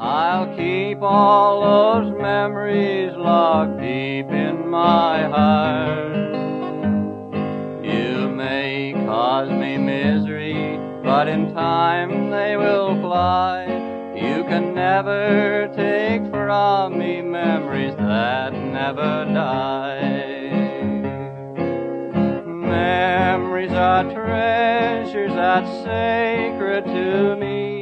I'll keep all those memories locked deep in my heart. You may cause me misery, but in time they will fly. You can never take from me memories that never die. Memories are treasures that's sacred to me.